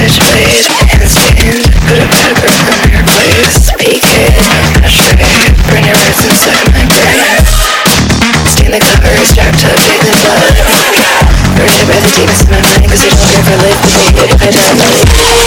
switchblade, handstand, put a pepper on your place. Peeking, ashray, burn your words inside my brain. Stain the covers, strapped up, take the blood. Burned by the demons in my mind, cause I don't ever live the day if I die late.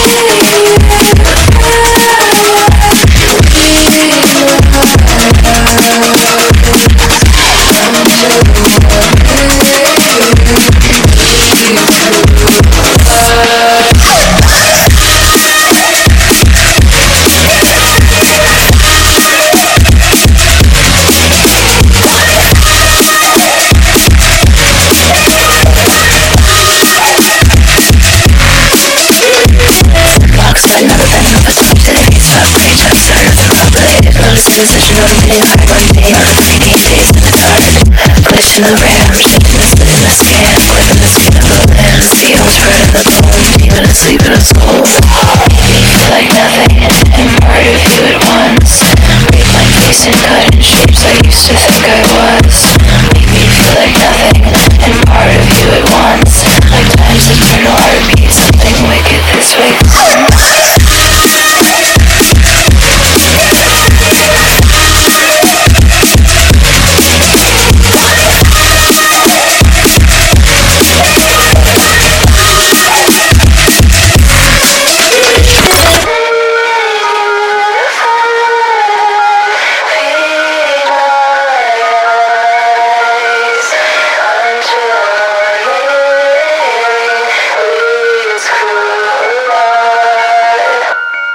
Decision on the new high one day, all the fleeting days in the dark. Glitch in the RAM, shaking the split in the scan, flipping the skin of the lens. The old heart in the bone, demon asleep in a skull. You feel like nothing, and part of you at once. Break my face and cut in shapes I used to think I was.